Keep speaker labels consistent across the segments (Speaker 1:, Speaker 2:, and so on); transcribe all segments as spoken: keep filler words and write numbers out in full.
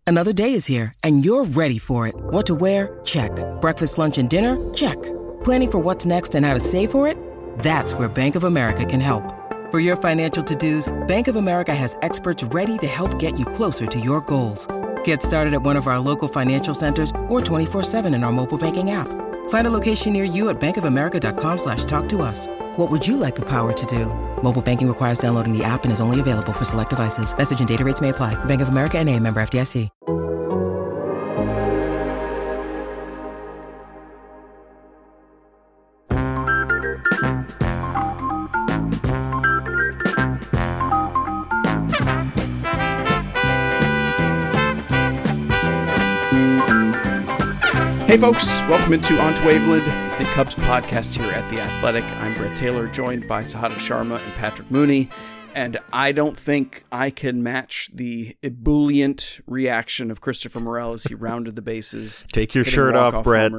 Speaker 1: Another day is here, and you're ready for it. What to wear? Check. Breakfast, lunch, and dinner? Check. Planning for what's next and how to save for it? That's where Bank of America can help. For your financial to-dos, Bank of America has experts ready to help get you closer to your goals. Get started at one of our local financial centers or twenty-four seven in our mobile banking app. Find a location near you at bankofamerica.com slash talk to us. What would you like the power to do? Mobile banking requires downloading the app and is only available for select devices. Message and data rates may apply. Bank of America N A, member F D I C.
Speaker 2: Hey folks, welcome into On to Waveland. It's the Cubs podcast here at The Athletic. I'm Brett Taylor, joined by Sahadev Sharma and Patrick Mooney. And I don't think I can match the ebullient reaction of Christopher Morel as he rounded the bases.
Speaker 3: Take your shirt off, Brett.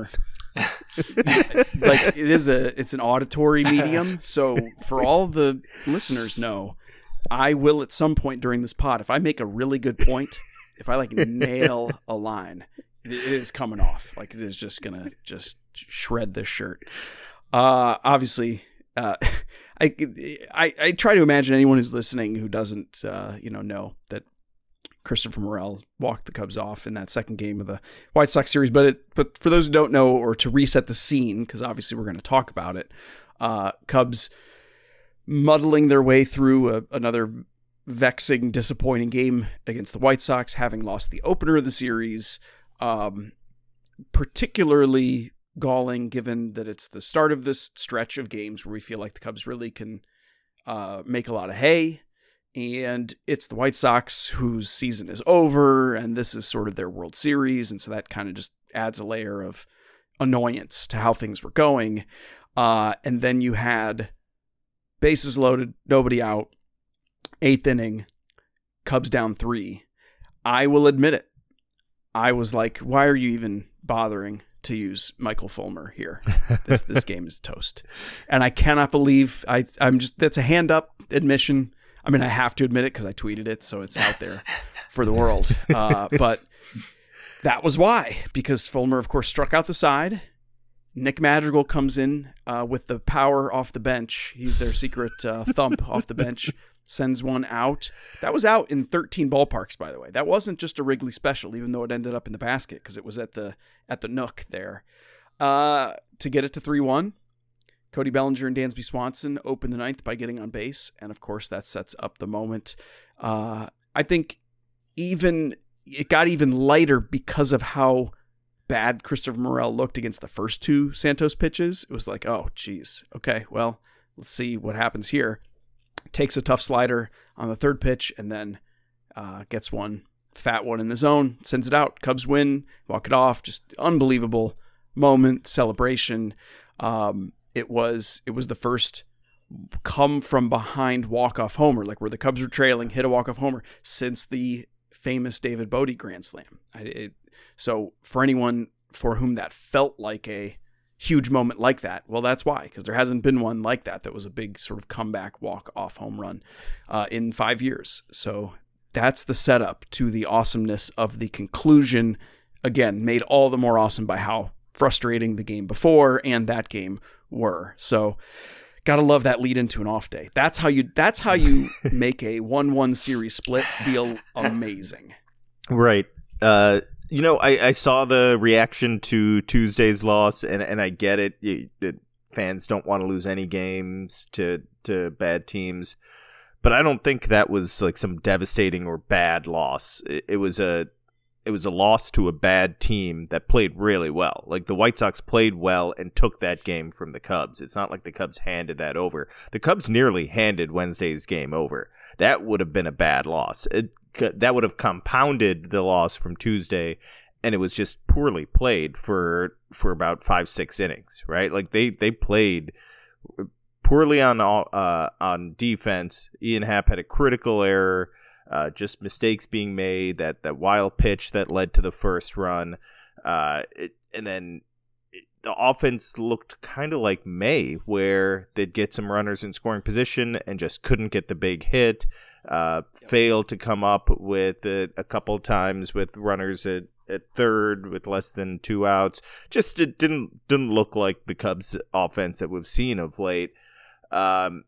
Speaker 2: Like it is a, it's an auditory medium. So for all the listeners know, I will at some point during this pod, if I make a really good point, if I like nail a line, it is coming off. Like it is just gonna just shred this shirt. Uh, obviously, uh, I, I I try to imagine anyone who's listening who doesn't uh, you know know that Christopher Morel walked the Cubs off in that second game of the White Sox series. But it but for those who don't know, or to reset the scene, because obviously we're going to talk about it. Uh, Cubs muddling their way through a, another vexing, disappointing game against the White Sox, having lost the opener of the series. Um, particularly galling given that it's the start of this stretch of games where we feel like the Cubs really can uh, make a lot of hay, and it's the White Sox whose season is over, and this is sort of their World Series, and so that kind of just adds a layer of annoyance to how things were going. Uh, and then you had bases loaded, nobody out, eighth inning, Cubs down three. I will admit it. I was like, why are you even bothering to use Michael Fulmer here? This this game is toast. And I cannot believe I I'm just that's a hand up admission. I mean, I have to admit it because I tweeted it, so it's out there for the world. Uh, but that was why, because Fulmer, of course, struck out the side. Nick Madrigal comes in uh, with the power off the bench. He's their secret uh, thump off the bench. Sends one out. That was out in thirteen ballparks, by the way. That wasn't just a Wrigley special, even though it ended up in the basket because it was at the at the Nook there. Uh, to get it to three one, Cody Bellinger and Dansby Swanson open the ninth by getting on base, and of course that sets up the moment. Uh, I think even it got even lighter because of how bad Christopher Morel looked against the first two Santos pitches. It was like, oh, geez, okay, well, let's see what happens here. Takes a tough slider on the third pitch and then uh, gets one fat one in the zone, sends it out. Cubs win, walk it off. Just unbelievable moment, celebration. Um, it was it was the first come from behind walk-off homer, like where the Cubs were trailing, hit a walk-off homer since the famous David Bodie Grand Slam. I, it, so for anyone for whom that felt like a huge moment like that, well, that's why, because there hasn't been one like that that was a big sort of comeback walk-off home run uh, in five years. So that's the setup to the awesomeness of the conclusion. Again, made all the more awesome by how frustrating the game before and that game were. So gotta love that lead into an off day. That's how you that's how you make a one one series split feel amazing.
Speaker 3: Right. Uh You know, I, I saw the reaction to Tuesday's loss, and, and I get it. You, it. Fans don't want to lose any games to, to bad teams. But I don't think that was like some devastating or bad loss. It, it was a it was a loss to a bad team that played really well. Like the White Sox played well and took that game from the Cubs. It's not like the Cubs handed that over. The Cubs nearly handed Wednesday's game over. That would have been a bad loss. It, that would have compounded the loss from Tuesday, and it was just poorly played for for about five, six innings, right? Like they they played poorly on uh, on defense. Ian Happ had a critical error, uh, just mistakes being made. That that wild pitch that led to the first run, uh, it, and then it, the offense looked kind of like May, where they'd get some runners in scoring position and just couldn't get the big hit. Uh, failed to come up with it a couple times with runners at, at third with less than two outs. Just it didn't didn't look like the Cubs offense that we've seen of late. Um,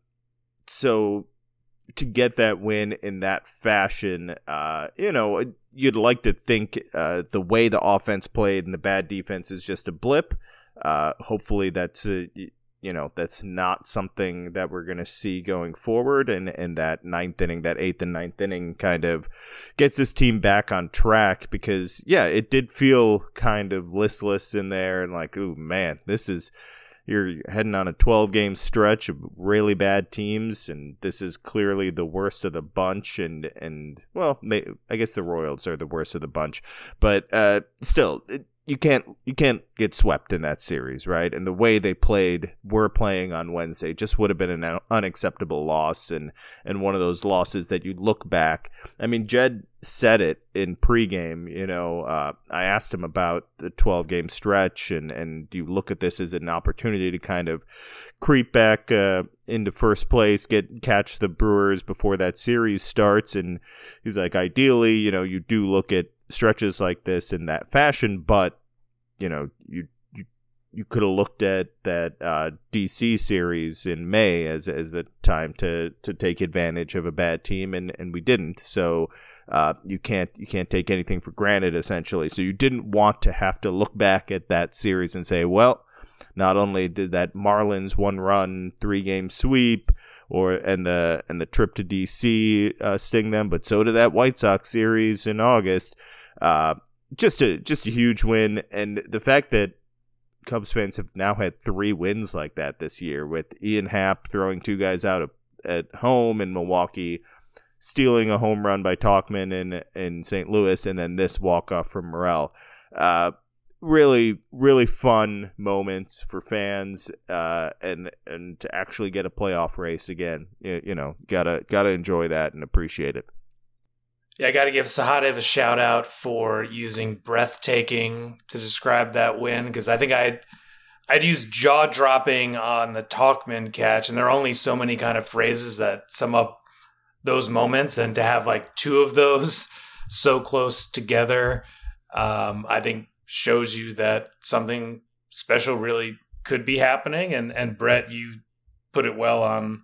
Speaker 3: so to get that win in that fashion, uh, you know, you'd like to think uh, the way the offense played and the bad defense is just a blip. Uh, hopefully that's a, you know, that's not something that we're going to see going forward. And, and that ninth inning, that eighth and ninth inning kind of gets this team back on track because, yeah, it did feel kind of listless in there and like, ooh, man, this is, you're heading on a twelve game stretch of really bad teams. And this is clearly the worst of the bunch. And, and well, may, I guess the Royals are the worst of the bunch. But uh, still, it, You can't you can't get swept in that series, right? And the way they played, were playing on Wednesday, just would have been an unacceptable loss and, and one of those losses that you look back. I mean, Jed said it in pregame, you know, uh, I asked him about the twelve game stretch and, and you look at this as an opportunity to kind of creep back uh, into first place, get catch the Brewers before that series starts. And he's like, ideally, you know, you do look at stretches like this in that fashion, but you know, you you, you could have looked at that uh, D C series in May as as a time to to take advantage of a bad team, and, and we didn't. So uh, you can't you can't take anything for granted, essentially. So you didn't want to have to look back at that series and say, well, not only did that Marlins one run three game sweep or and the and the trip to D C uh, sting them, but so did that White Sox series in August. Uh, just a just a huge win, and the fact that Cubs fans have now had three wins like that this year, with Ian Happ throwing two guys out of, at home in Milwaukee, stealing a home run by Tauchman in in Saint Louis, and then this walk off from Morel. Uh, really, really fun moments for fans, uh, and and to actually get a playoff race again. You, you know, gotta gotta enjoy that and appreciate it.
Speaker 4: Yeah, I got to give Sahadev a shout out for using breathtaking to describe that win, because I think I'd I'd use jaw dropping on the Tauchman catch, and there are only so many kind of phrases that sum up those moments, and to have like two of those so close together, um, I think shows you that something special really could be happening. And and Brett, you put it well on.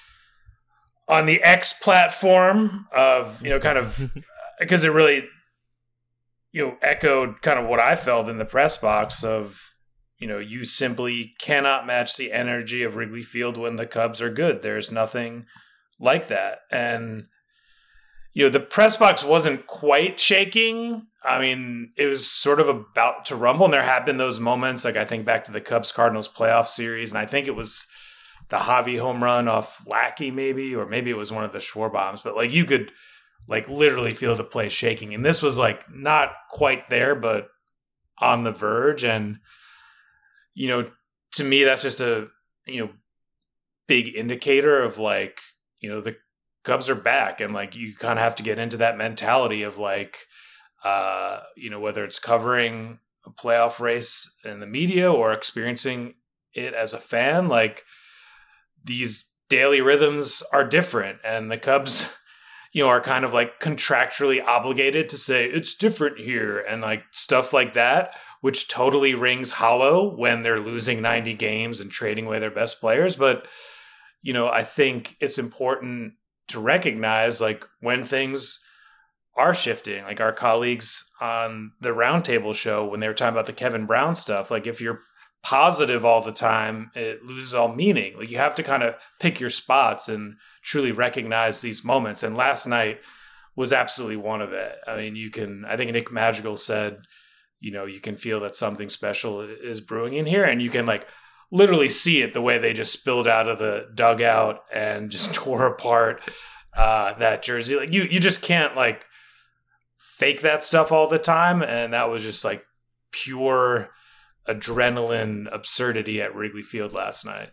Speaker 4: on the X platform of, you know, kind of, because it really, you know, echoed kind of what I felt in the press box of, you know, you simply cannot match the energy of Wrigley Field when the Cubs are good. There's nothing like that. And, you know, the press box wasn't quite shaking. I mean, it was sort of about to rumble, and there have been those moments, like I think back to the Cubs-Cardinals playoff series, and I think it was the Javi home run off Lackey maybe, or maybe it was one of the Schwarbombs, but like you could like literally feel the place shaking. And this was like not quite there, but on the verge. And, you know, to me, that's just a, you know, big indicator of like, you know, the Cubs are back, and like you kind of have to get into that mentality of like, uh, you know, whether it's covering a playoff race in the media or experiencing it as a fan, like, these daily rhythms are different, and the Cubs, you know, are kind of like contractually obligated to say it's different here and like stuff like that, which totally rings hollow when they're losing ninety games and trading away their best players. But, you know, I think it's important to recognize like when things are shifting, like our colleagues on the Roundtable show, when they were talking about the Kevin Brown stuff, like if you're positive all the time, it loses all meaning. Like you have to kind of pick your spots and truly recognize these moments. And last night was absolutely one of it. I mean, you can, I think Nick Madrigal said, you know, you can feel that something special is brewing in here, and you can like literally see it the way they just spilled out of the dugout and just tore apart uh, that jersey. Like you, you just can't like fake that stuff all the time. And that was just like pure adrenaline absurdity at Wrigley Field last night.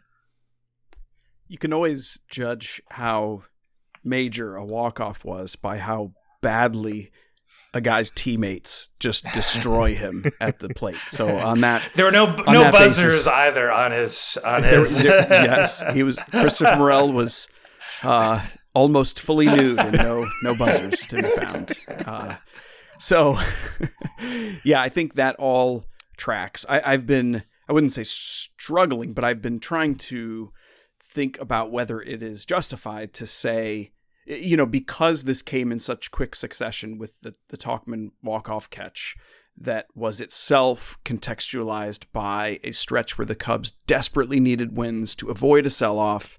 Speaker 2: You can always judge how major a walk-off was by how badly a guy's teammates just destroy him at the plate. So on that,
Speaker 4: there were no no buzzers basis, either on his on his.
Speaker 2: There, there, yes, he was. Christopher Morel was uh, almost fully nude and no no buzzers to be found. Uh, so, yeah, I think that all tracks. I, I've been, I wouldn't say struggling, but I've been trying to think about whether it is justified to say, you know, because this came in such quick succession with the, the Tauchman walk-off catch that was itself contextualized by a stretch where the Cubs desperately needed wins to avoid a sell-off,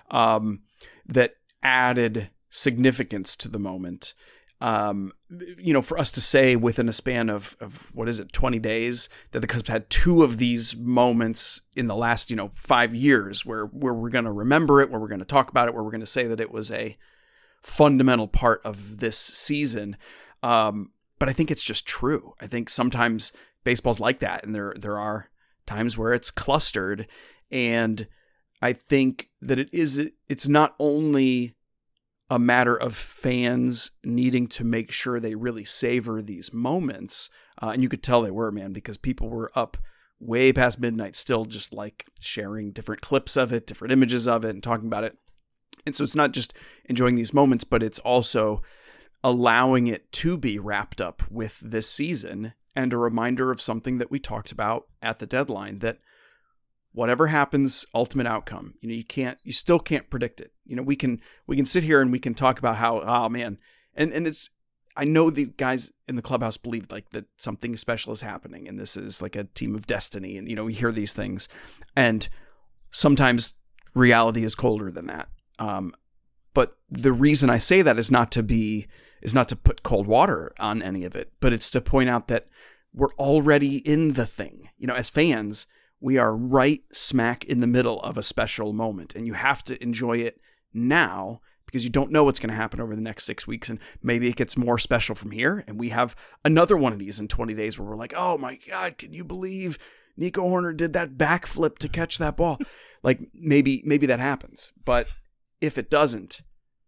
Speaker 2: um, that added significance to the moment. Um, you know, for us to say within a span of, of, what is it, twenty days, that the Cubs had two of these moments in the last, you know, five years where, where we're going to remember it, where we're going to talk about it, where we're going to say that it was a fundamental part of this season. Um, but I think it's just true. I think sometimes baseball's like that, and there there are times where it's clustered, and I think that it is it's not only a matter of fans needing to make sure they really savor these moments. Uh, and you could tell they were, man, because people were up way past midnight still just like sharing different clips of it, different images of it, and talking about it. And so it's not just enjoying these moments, but it's also allowing it to be wrapped up with this season, and a reminder of something that we talked about at the deadline, that whatever happens, ultimate outcome, you know, you can't, you still can't predict it. You know, we can, we can sit here and we can talk about how, oh man. And, and it's, I know the guys in the clubhouse believe like that something special is happening and this is like a team of destiny. And, you know, we hear these things, and sometimes reality is colder than that. Um, but the reason I say that is not to be, is not to put cold water on any of it, but it's to point out that we're already in the thing. You know, as fans, we are right smack in the middle of a special moment, and you have to enjoy it now because you don't know what's going to happen over the next six weeks. And maybe it gets more special from here. And we have another one of these in twenty days where we're like, oh my God, can you believe Nico Hoerner did that backflip to catch that ball? Like maybe, maybe that happens. But if it doesn't,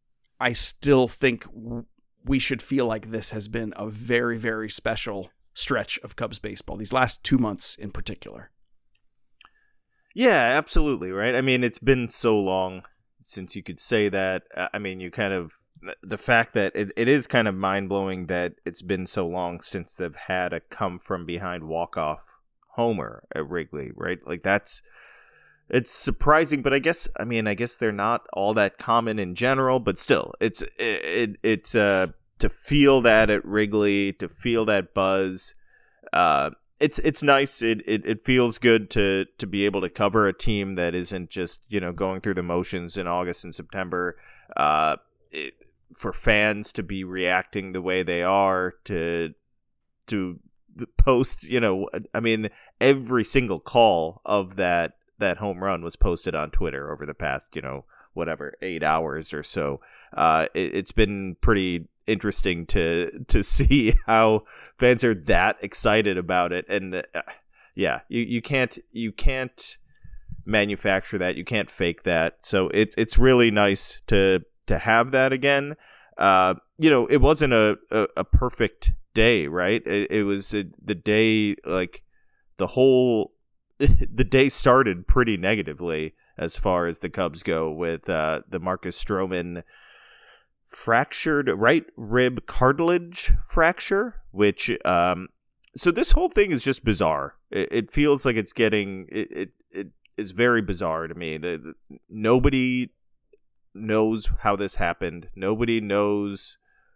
Speaker 2: I still think we should feel like this has been a very, very special stretch of Cubs baseball, these last two months in particular.
Speaker 3: Yeah, absolutely, right? I mean, it's been so long since you could say that. I mean, you kind of, the fact that it, it is kind of mind-blowing that it's been so long since they've had a come-from-behind walk-off homer at Wrigley, right? Like, that's, it's surprising, but I guess, I mean, I guess they're not all that common in general, but still, it's, it, it it's, uh, to feel that at Wrigley, to feel that buzz, uh, It's it's nice. It, it it feels good to to be able to cover a team that isn't just, you know, going through the motions in August and September. Uh, it, for fans to be reacting the way they are, to to post, you know, I mean, every single call of that that home run was posted on Twitter over the past, you know, whatever, eight hours or so. Uh, it, it's been pretty interesting to to see how fans are that excited about it, and uh, yeah, you, you can't you can't manufacture that, you can't fake that. So it's it's really nice to to have that again. Uh, you know, it wasn't a, a, a perfect day, right? It, it was a, the day, like the whole the day started pretty negatively as far as the Cubs go, with uh, the Marcus Stroman fractured right rib cartilage fracture, which um so this whole thing is just bizarre. It, it feels like it's getting it, it it is very bizarre to me. The, the nobody knows how this happened. Nobody knows,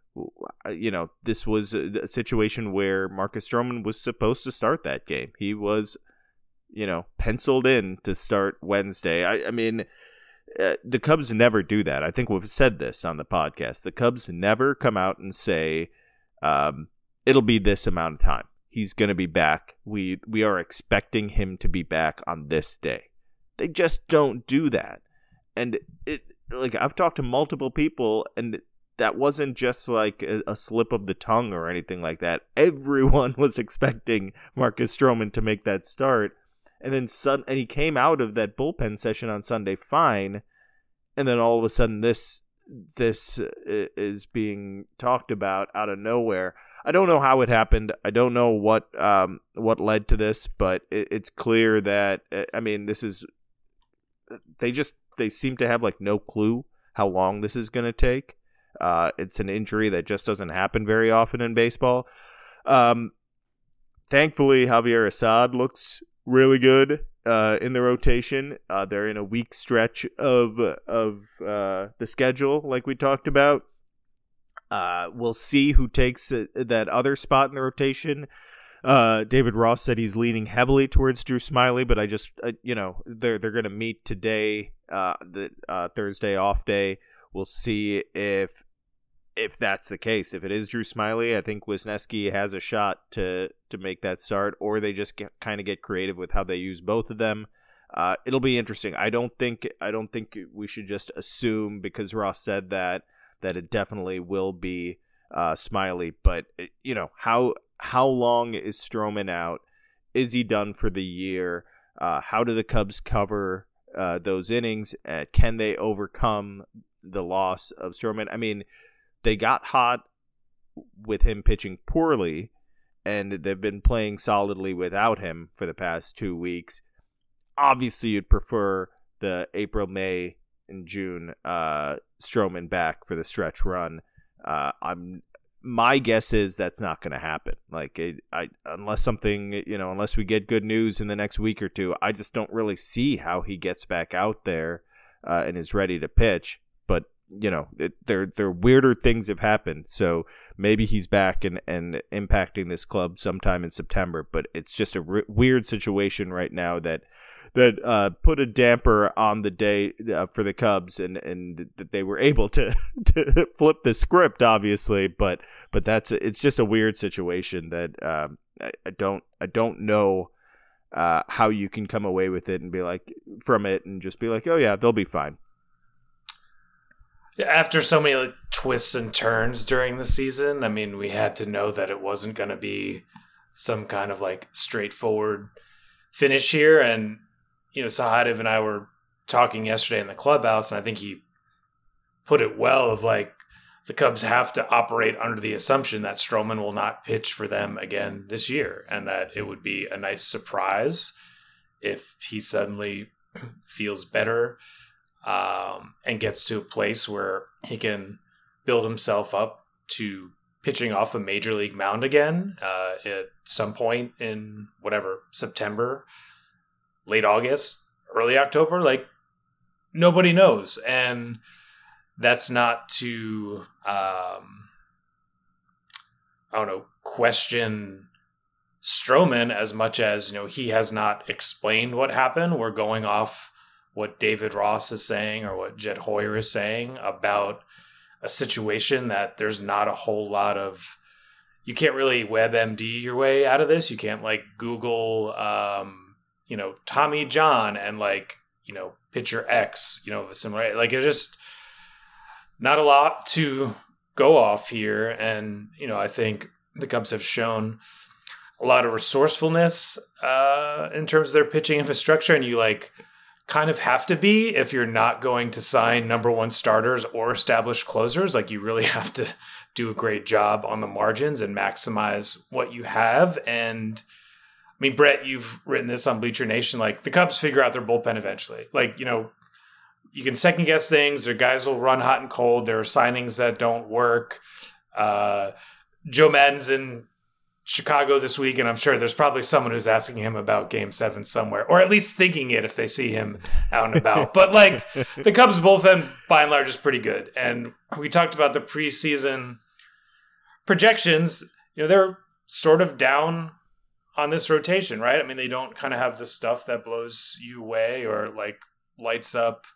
Speaker 3: you know, this was a, a situation where Marcus Stroman was supposed to start that game. He was, you know, penciled in to start Wednesday. I, I mean, Uh, the Cubs never do that. I think we've said this on the podcast. The Cubs never come out and say, um, it'll be this amount of time. He's going to be back. We we are expecting him to be back on this day. They just don't do that. And it like I've talked to multiple people, and that wasn't just like a, a slip of the tongue or anything like that. Everyone was expecting Marcus Stroman to make that start. And then sun, and he came out of that bullpen session on Sunday fine, and then all of a sudden this this is being talked about out of nowhere. I don't know how it happened. I don't know what um, what led to this, but it, it's clear that, I mean, this is they just they seem to have like no clue how long this is going to take. Uh, it's an injury that just doesn't happen very often in baseball. Um, thankfully, Javier Assad looks really good uh, in the rotation. Uh, they're in a weak stretch of of uh, the schedule, like we talked about. Uh, we'll see who takes uh, that other spot in the rotation. Uh, David Ross said he's leaning heavily towards Drew Smyly, but I just, uh, you know, they're they're going to meet today, uh, the uh, Thursday off day. We'll see if if that's the case. If it is Drew Smyly, I think Wisniewski has a shot to to make that start, or they just get, kind of get creative with how they use both of them. Uh, it'll be interesting. I don't think I don't think we should just assume because Ross said that that it definitely will be uh, Smyly. But you know how how long is Stroman out? Is he done for the year? Uh, how do the Cubs cover uh, those innings? Uh, can they overcome the loss of Stroman? I mean, they got hot with him pitching poorly, and they've been playing solidly without him for the past two weeks. Obviously, you'd prefer the April, May, and June uh, Stroman back for the stretch run. Uh, I'm my guess is that's not going to happen. Like, it, I unless something, you know, unless we get good news in the next week or two, I just don't really see how he gets back out there uh, and is ready to pitch. But you know, it, there there weirder things have happened. So maybe he's back and, and impacting this club sometime in September. But it's just a re- weird situation right now that that uh, put a damper on the day uh, for the Cubs, and, and that they were able to, to flip the script, obviously. But but that's it's just a weird situation that um, I, I don't I don't know uh, how you can come away with it and be like from it and just be like, oh yeah, they'll be fine.
Speaker 4: After so many like, twists and turns during the season, I mean, we had to know that it wasn't going to be some kind of like straightforward finish here. And, you know, Sahadev and I were talking yesterday in the clubhouse, and I think he put it well of like the Cubs have to operate under the assumption that Stroman will not pitch for them again this year, and that it would be a nice surprise if he suddenly feels better. Um, and gets to a place where he can build himself up to pitching off a major league mound again uh, at some point in whatever, September, late August, early October. Like, nobody knows. And that's not to, um, I don't know, question Stroman as much as, you know, he has not explained what happened. We're going off what David Ross is saying or what Jed Hoyer is saying about a situation that there's not a whole lot of, you can't really WebMD your way out of this. You can't like Google, um, you know, Tommy John and like, you know, pitcher X, you know, similar, like it's just not a lot to go off here. And, you know, I think the Cubs have shown a lot of resourcefulness uh, in terms of their pitching infrastructure. And you like, kind of have to be if you're not going to sign number one starters or established closers. Like you really have to do a great job on the margins and maximize what you have. And I mean, Brett, you've written this on Bleacher Nation, like the Cubs figure out their bullpen eventually. Like, you know, you can second guess things. Their guys will run hot and cold. There are signings that don't work. Uh, Joe Maddon's in Chicago this week, and I'm sure there's probably someone who's asking him about Game Seven somewhere, or at least thinking it if they see him out and about. But like the Cubs bullpen, by and large, is pretty good. And we talked about the preseason projections. You know, they're sort of down on this rotation, right? I mean, they don't kind of have the stuff that blows you away or like lights up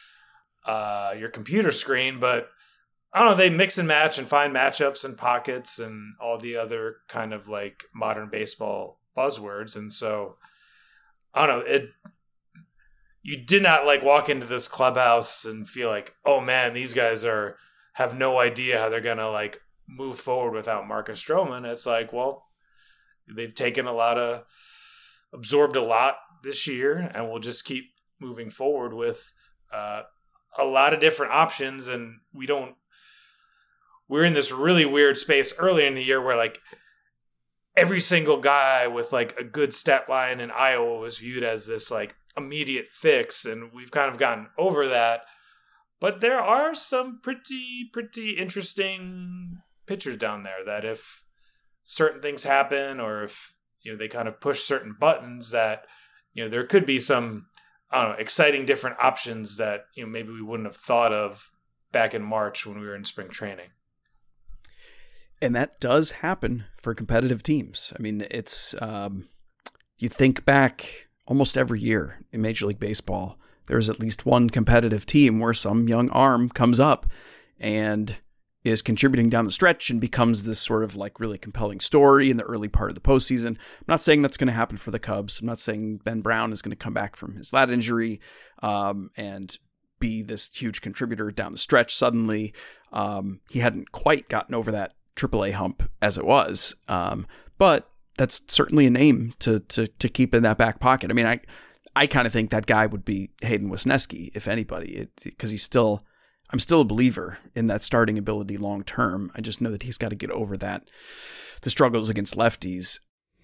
Speaker 4: uh, your computer screen, but I don't know, they mix and match and find matchups and pockets and all the other kind of like modern baseball buzzwords. And so, I don't know, it, you did not like walk into this clubhouse and feel like, oh man, these guys are, have no idea how they're going to like move forward without Marcus Stroman. It's like, well, they've taken a lot of, absorbed a lot this year, and we'll just keep moving forward with uh, a lot of different options. And we don't, we're in this really weird space earlier in the year where like every single guy with like a good stat line in Iowa was viewed as this like immediate fix. And we've kind of gotten over that, But there are some pretty, pretty interesting pitchers down there that if certain things happen or if, you know, they kind of push certain buttons that, you know, there could be some, I don't know, exciting different options that, you know, maybe we wouldn't have thought of back in March when we were in spring training.
Speaker 2: And that does happen for competitive teams. I mean, it's, um, you think back almost every year in Major League Baseball, there's at least one competitive team where some young arm comes up and is contributing down the stretch and becomes this sort of like really compelling story in the early part of the postseason. I'm not saying that's going to happen for the Cubs. I'm not saying Ben Brown is going to come back from his lat injury um, and be this huge contributor down the stretch suddenly. Um, he hadn't quite gotten over that triple A hump as it was, um, but that's certainly a name to to to keep in that back pocket. I mean, I I kind of think that guy would be Hayden Wesneski, if anybody, because he's still. I'm still a believer in that starting ability long term. I just know that he's got to get over that, the struggles against lefties.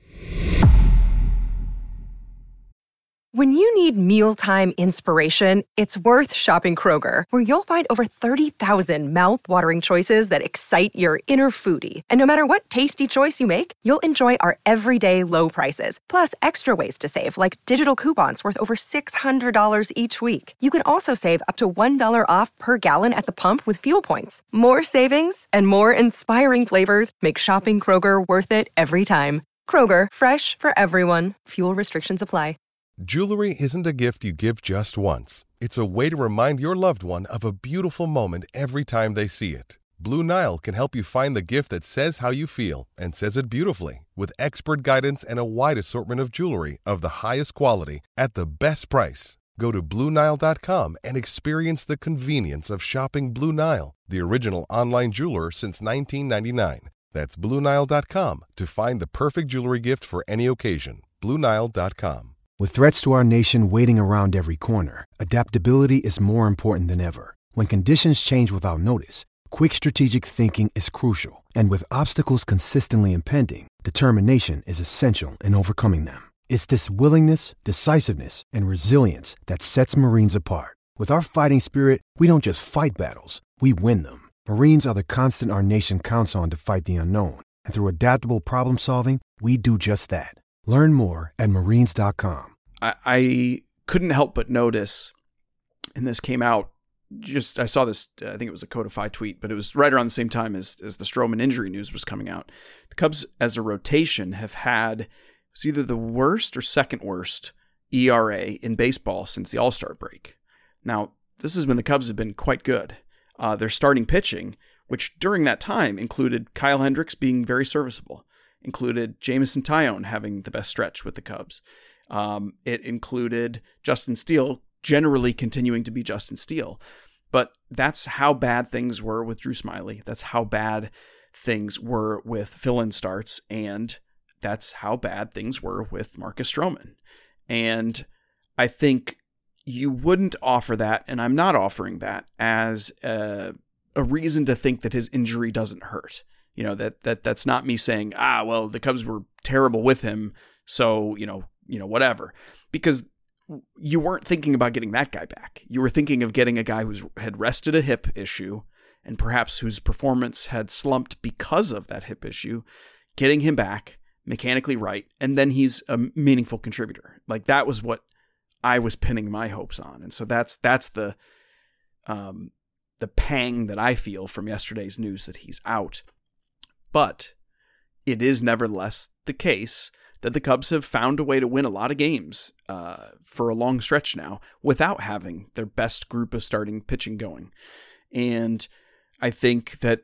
Speaker 5: When you need mealtime inspiration, it's worth shopping Kroger, where you'll find over thirty thousand mouth-watering choices that excite your inner foodie. And no matter what tasty choice you make, you'll enjoy our everyday low prices, plus extra ways to save, like digital coupons worth over six hundred dollars each week. You can also save up to one dollar off per gallon at the pump with fuel points. More savings and more inspiring flavors make shopping Kroger worth it every time. Kroger, fresh for everyone. Fuel restrictions apply.
Speaker 6: Jewelry isn't a gift you give just once. It's a way to remind your loved one of a beautiful moment every time they see it. Blue Nile can help you find the gift that says how you feel and says it beautifully, with expert guidance and a wide assortment of jewelry of the highest quality at the best price. Go to Blue Nile dot com and experience the convenience of shopping Blue Nile, the original online jeweler since nineteen ninety-nine. That's Blue Nile dot com to find the perfect jewelry gift for any occasion. Blue Nile dot com.
Speaker 7: With threats to our nation waiting around every corner, adaptability is more important than ever. When conditions change without notice, quick strategic thinking is crucial. And with obstacles consistently impending, determination is essential in overcoming them. It's this willingness, decisiveness, and resilience that sets Marines apart. With our fighting spirit, we don't just fight battles, we win them. Marines are the constant our nation counts on to fight the unknown. And through adaptable problem solving, we do just that. Learn more at marines dot com.
Speaker 2: I, I couldn't help but notice, and this came out just, I saw this, I think it was a Codify tweet, but it was right around the same time as, as the Stroman injury news was coming out. The Cubs, as a rotation, have had, it's either the worst or second worst E R A in baseball since the All-Star break. Now, this is when the Cubs have been quite good. Uh, their starting pitching, which during that time included Kyle Hendricks being very serviceable, included Jameson Taillon having the best stretch with the Cubs. Um, it included Justin Steele generally continuing to be Justin Steele. But that's how bad things were with Drew Smyly. That's how bad things were with fill-in starts. And that's how bad things were with Marcus Stroman. And I think you wouldn't offer that, and I'm not offering that, as a, a reason to think that his injury doesn't hurt. You know, that that that's not me saying, ah, well, the Cubs were terrible with him, so, you know, you know, whatever. Because you weren't thinking about getting that guy back. You were thinking of getting a guy who's had rested a hip issue and perhaps whose performance had slumped because of that hip issue, getting him back mechanically right, and then he's a meaningful contributor. Like, that was what I was pinning my hopes on. And so that's that's the um, the pang that I feel from yesterday's news that he's out. But it is nevertheless the case that the Cubs have found a way to win a lot of games uh, for a long stretch now without having their best group of starting pitching going. And I think that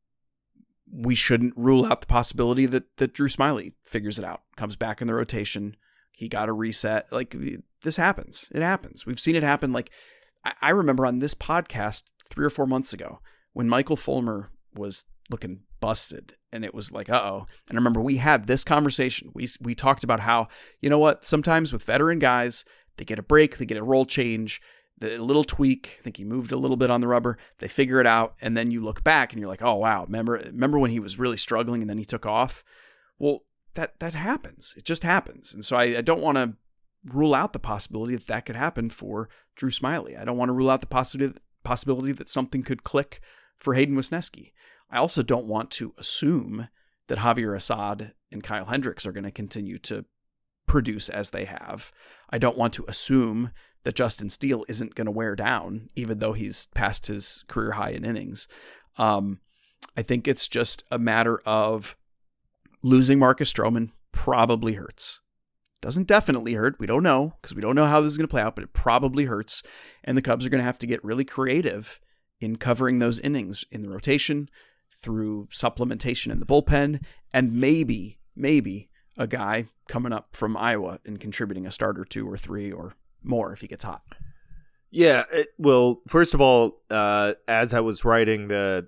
Speaker 2: we shouldn't rule out the possibility that, that Drew Smyly figures it out, comes back in the rotation. He got a reset. Like, this happens. It happens. We've seen it happen. Like, I, I remember on this podcast three or four months ago when Michael Fulmer was looking busted, and it was like, uh-oh. And I remember we had this conversation. We we talked about how, you know what, sometimes with veteran guys, they get a break, they get a role change, the, a little tweak. I think he moved a little bit on the rubber. They figure it out, and then you look back and you're like, oh, wow, remember, remember when he was really struggling and then he took off? Well, that that happens. It just happens. And so I, I don't want to rule out the possibility that that could happen for Drew Smyly. I don't want to rule out the possibility possibility that something could click for Hayden Wesneski. I also don't want to assume that Javier Assad and Kyle Hendricks are going to continue to produce as they have. I don't want to assume that Justin Steele isn't going to wear down, even though he's past his career high in innings. Um, I think it's just a matter of losing Marcus Stroman probably hurts. Doesn't definitely hurt. We don't know because we don't know how this is going to play out, but it probably hurts. And the Cubs are going to have to get really creative in covering those innings in the rotation through supplementation in the bullpen, and maybe, maybe a guy coming up from Iowa and contributing a start or two or three or more if he gets hot.
Speaker 3: Yeah. It, well, first of all, uh, as I was writing the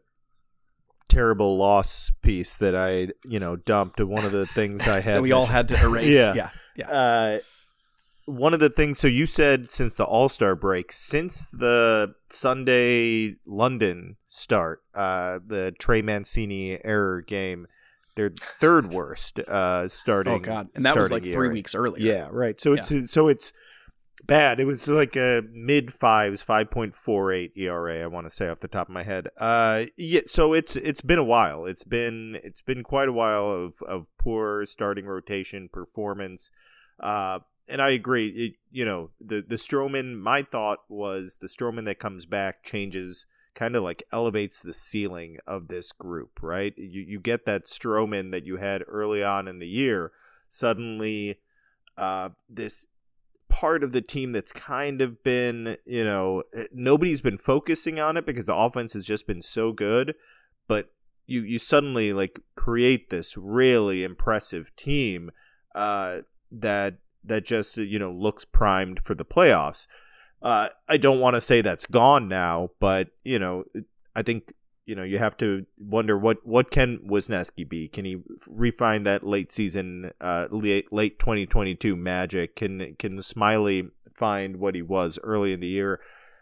Speaker 3: terrible loss piece that I, you know, dumped, one of the things I had
Speaker 2: that we all had to erase.
Speaker 3: yeah.
Speaker 2: Yeah. Yeah.
Speaker 3: Uh, one of the things, so you said since the All-Star break, since the Sunday London start, uh, the Trey Mancini error game, they're third worst uh, starting.
Speaker 2: Oh God, and that was like three
Speaker 3: era.
Speaker 2: weeks earlier.
Speaker 3: Yeah, right. So it's yeah. so it's bad. It was like a mid fives, five point four eight E R A. I want to say off the top of my head. Uh, yeah. So it's it's been a while. It's been it's been quite a while of of poor starting rotation performance. Uh, and I agree. It, you know, the the Stroman. My thought was the Stroman that comes back changes, kind of like elevates the ceiling of this group, right? You you get that Stroman that you had early on in the year. Suddenly, uh, this part of the team that's kind of been, you know, nobody's been focusing on it because the offense has just been so good, but you you suddenly like create this really impressive team uh, that that just, you know, looks primed for the playoffs. Uh, I don't want to say that's gone now, but, you know, I think, you know, you have to wonder what, what can Wesneski be? Can he refine that late season, uh, late, late twenty twenty-two magic? Can can Smiley find what he was early in the year?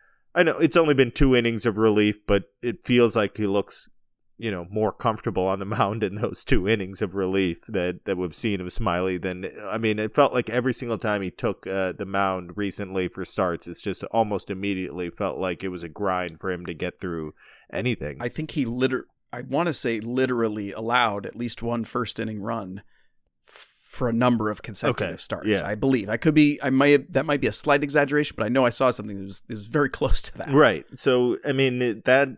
Speaker 3: I know it's only been two innings of relief, but it feels like he looks, you know, more comfortable on the mound in those two innings of relief that, that we've seen of Smiley than, I mean, it felt like every single time he took uh, the mound recently for starts, it's just almost immediately felt like it was a grind for him to get through anything.
Speaker 2: I think he liter I want to say literally allowed at least one first inning run f- for a number of consecutive
Speaker 3: okay.
Speaker 2: starts.
Speaker 3: Yeah.
Speaker 2: I believe I could be, I might have, that might be a slight exaggeration, but I know I saw something that was, that was very close to that.
Speaker 3: Right. So, I mean, that,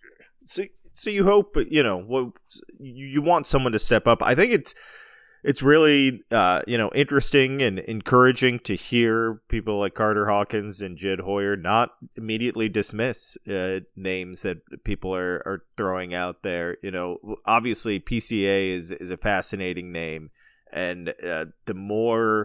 Speaker 3: so, So you hope, you know, well, you, you want someone to step up. I think it's it's really, uh, you know, interesting and encouraging to hear people like Carter Hawkins and Jed Hoyer not immediately dismiss uh, names that people are, are throwing out there. You know, obviously P C A is, is a fascinating name, and uh, the more...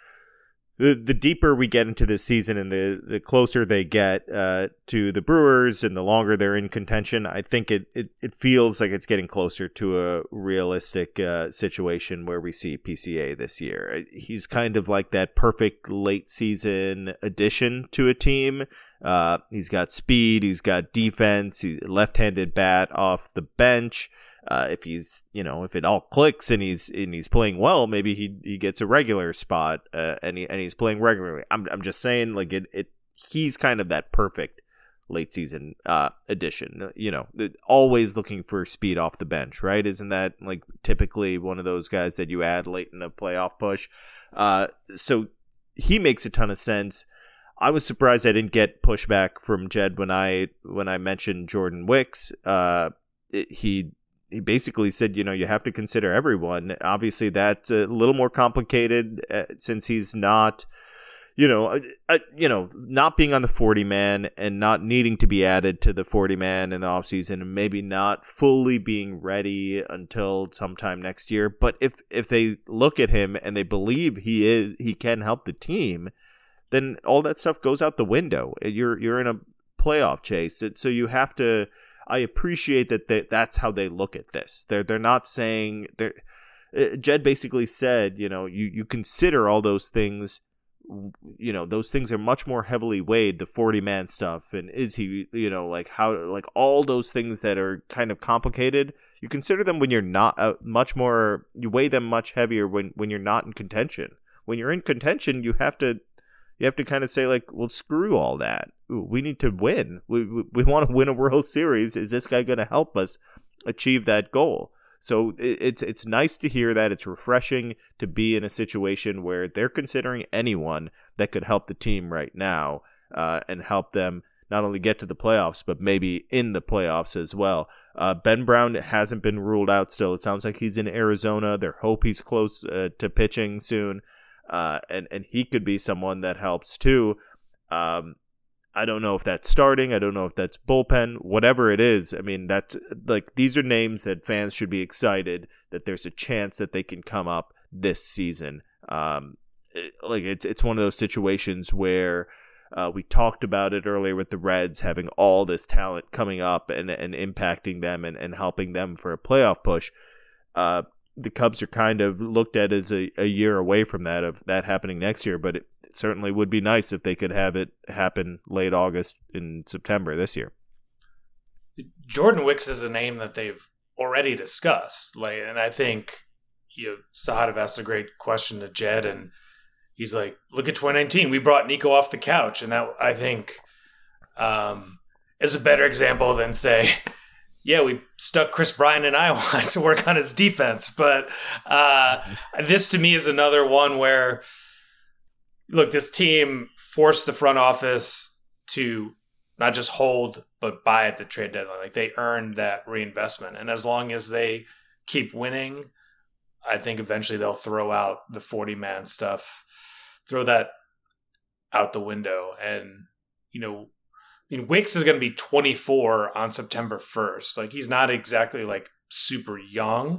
Speaker 3: The the deeper we get into this season and the, the closer they get uh, to the Brewers and the longer they're in contention, I think it, it, it feels like it's getting closer to a realistic uh, situation where we see P C A this year. He's kind of like that perfect late season addition to a team. Uh, he's got speed, he's got defense, he's left-handed bat off the bench. Uh, if he's, you know, if it all clicks and he's and he's playing well, maybe he he gets a regular spot uh, and he and he's playing regularly. I'm I'm just saying, like it it he's kind of that perfect late season uh, addition. You know, always looking for speed off the bench, right? Isn't that like typically one of those guys that you add late in a playoff push? Uh, so he makes a ton of sense. I was surprised I didn't get pushback from Jed when I when I mentioned Jordan Wicks. Uh, it, he. He basically said, you know, you have to consider everyone. Obviously, that's a little more complicated uh, since he's not, you know, uh, uh, you know, not being on the forty man and not needing to be added to the forty man in the offseason and maybe not fully being ready until sometime next year. But if if they look at him and they believe he is, he can help the team, then all that stuff goes out the window. You're you're in a playoff chase, so you have to. I appreciate that they, that's how they look at this. They're they're not saying they're. Uh, Jed basically said, you know, you, you consider all those things. You know, those things are much more heavily weighed. The forty man stuff, and is he, you know, like how, like all those things that are kind of complicated. You consider them when you're not uh, much more. You weigh them much heavier when when you're not in contention. When you're in contention, you have to. you have to kind of say, like, well, screw all that. We need to win. We we, we want to win a World Series. Is this guy going to help us achieve that goal? So it, it's it's nice to hear that. It's refreshing to be in a situation where they're considering anyone that could help the team right now uh, and help them not only get to the playoffs, but maybe in the playoffs as well. Uh, Ben Brown hasn't been ruled out still. It sounds like he's in Arizona. They hope he's close uh, to pitching soon. Uh, and, and he could be someone that helps too. Um, I don't know if that's starting. I don't know if that's bullpen. Whatever it is, I mean, that's like these are names that fans should be excited that there's a chance that they can come up this season. Um, it, like it's it's one of those situations where uh, we talked about it earlier with the Reds having all this talent coming up and and impacting them and, and helping them for a playoff push. Uh, the Cubs are kind of looked at as a, a year away from that, of that happening next year, but it, it certainly would be nice if they could have it happen late August in September this year.
Speaker 4: Jordan Wicks is a name that they've already discussed. Like, and I think, you know, Sahadev asked a great question to Jed, and he's like, look at twenty nineteen. We brought Nico off the couch. And that, I think, um, is a better example than, say, yeah, we stuck Chris Bryant in Iowa to work on his defense. But uh, this, to me, is another one where, look, this team forced the front office to not just hold, but buy at the trade deadline. Like, they earned that reinvestment. And as long as they keep winning, I think eventually they'll throw out the forty-man stuff, throw that out the window. And, you know, I mean, Wicks is going to be twenty-four on September first. Like, he's not exactly, like, super young.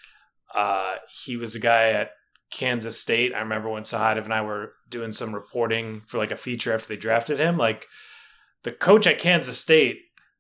Speaker 4: Uh, he was a guy at Kansas State. I remember when Sahadev and I were doing some reporting for, like, a feature after they drafted him. Like, the coach at Kansas State,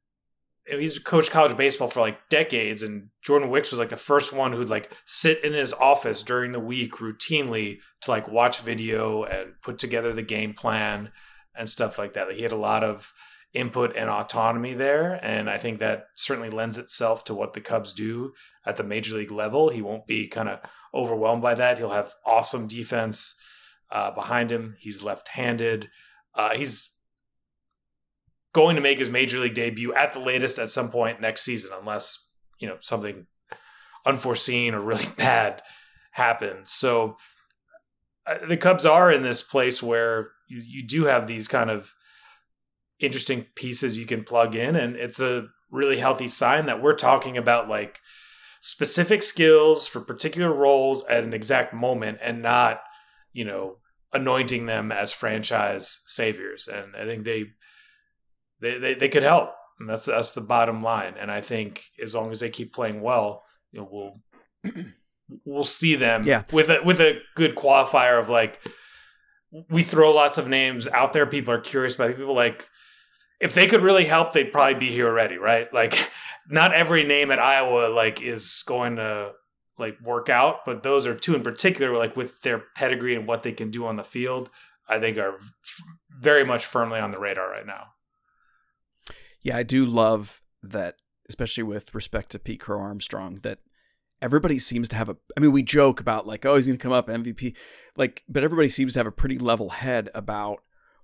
Speaker 4: he's coached college baseball for, like, decades, and Jordan Wicks was, like, the first one who'd, like, sit in his office during the week routinely to, like, watch video and put together the game plan and stuff like that. Like, he had a lot of input and autonomy there, and I think that certainly lends itself to what the Cubs do at the major league level. He won't be kind of overwhelmed by that. He'll have awesome defense uh, behind him. He's left-handed. Uh, he's going to make his major league debut at the latest at some point next season, unless, you know, something unforeseen or really bad happens. So uh, the Cubs are in this place where you, you do have these kind of interesting pieces you can plug in, and it's a really healthy sign that we're talking about, like, specific skills for particular roles at an exact moment, and not, you know, anointing them as franchise saviors. And I think they they they, they could help, and that's that's the bottom line. And I think as long as they keep playing well, you know, we'll we'll see them
Speaker 2: yeah.
Speaker 4: with a with a good qualifier of, like, we throw lots of names out there. People are curious about it. People, like, if they could really help, they'd probably be here already, right? Like, not every name at Iowa, like, is going to, like, work out, but those are two in particular, like, with their pedigree and what they can do on the field, I think are f- very much firmly on the radar right now.
Speaker 2: Yeah, I do love that, especially with respect to Pete Crow Armstrong, that everybody seems to have a, I mean, we joke about, like, oh, he's going to come up M V P, like, but everybody seems to have a pretty level head about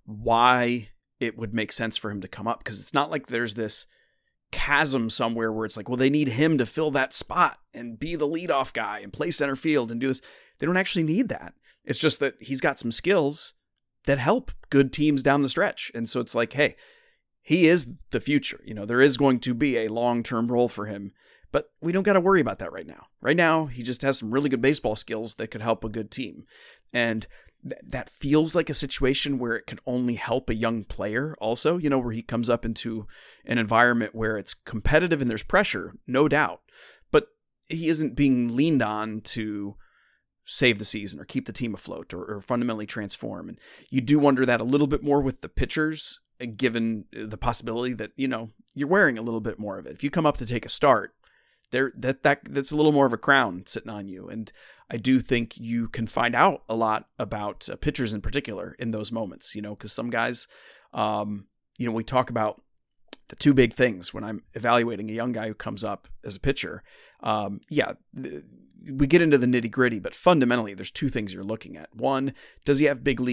Speaker 2: why it would make sense for him to come up, because it's not like there's this chasm somewhere where it's like, well, they need him to fill that spot and be the leadoff guy and play center field and do this. They don't actually need that. It's just that he's got some skills that help good teams down the stretch. And so it's like, hey, he is the future. You know, there is going to be a long-term role for him, but we don't got to worry about that right now. Right now, he just has some really good baseball skills that could help a good team. And th- that feels like a situation where it could only help a young player also, you know, where he comes up into an environment where it's competitive and there's pressure, no doubt. But he isn't being leaned on to save the season or keep the team afloat or, or fundamentally transform. And you do wonder that a little bit more with the pitchers, given the possibility that, you know, you're wearing a little bit more of it. If you come up to take a start, there that, that that's a little more of a crown sitting on you. And I do think you can find out a lot about uh, pitchers in particular in those moments, you know, because some guys, um, you know, we talk about the two big things when I'm evaluating a young guy who comes up as a pitcher. Um, yeah, th- we get into the nitty gritty, but fundamentally there's two things you're looking at. One, does he have big league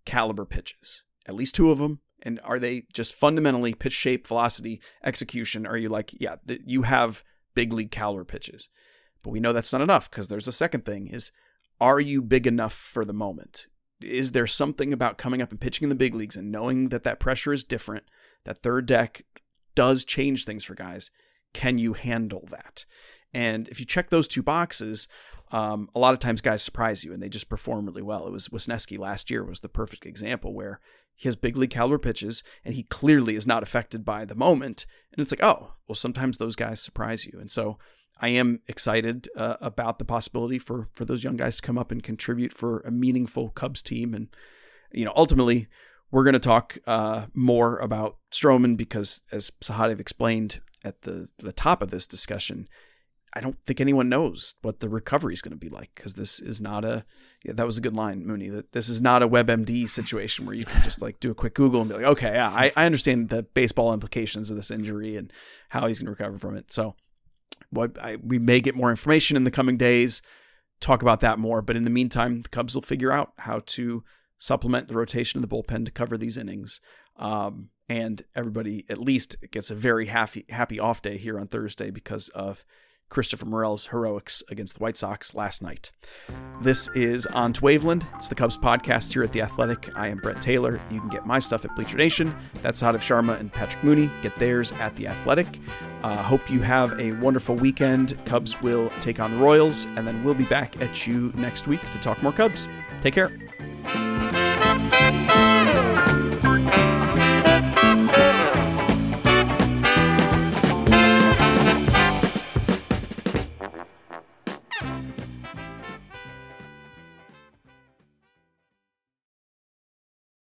Speaker 2: caliber pitches? At least two of them. And are they just fundamentally pitch shape, velocity, execution? Are you like, yeah, th- you have big league caliber pitches? But we know that's not enough, because there's a second thing is, are you big enough for the moment? Is there something about coming up and pitching in the big leagues and knowing that that pressure is different, that third deck does change things for guys? Can you handle that? And if you check those two boxes, um, a lot of times guys surprise you and they just perform really well. It was Wisniewski last year was the perfect example, where he has big league caliber pitches and he clearly is not affected by the moment. And it's like, oh, well, sometimes those guys surprise you. And so I am excited uh, about the possibility for, for those young guys to come up and contribute for a meaningful Cubs team. And, you know, ultimately we're going to talk uh, more about Stroman because, as Sahadev explained at the, the top of this discussion, I don't think anyone knows what the recovery is going to be like, because this is not a, yeah, that was a good line, Mooney, that this is not a WebMD situation where you can just like do a quick Google and be like, okay, yeah, I, I understand the baseball implications of this injury and how he's going to recover from it. So what I, we may get more information in the coming days, talk about that more. But in the meantime, the Cubs will figure out how to supplement the rotation of the bullpen to cover these innings. Um, and everybody at least gets a very happy, happy off day here on Thursday because of Christopher Morel's heroics against the White Sox last night. This is On to Waveland. It's the Cubs podcast here at The Athletic. I am Brett Taylor. You can get my stuff at Bleacher Nation. That's Sahadev Sharma and Patrick Mooney. Get theirs at The Athletic. Uh, hope you have a wonderful weekend. Cubs will take on the Royals, and then we'll be back at you next week to talk more Cubs. Take care.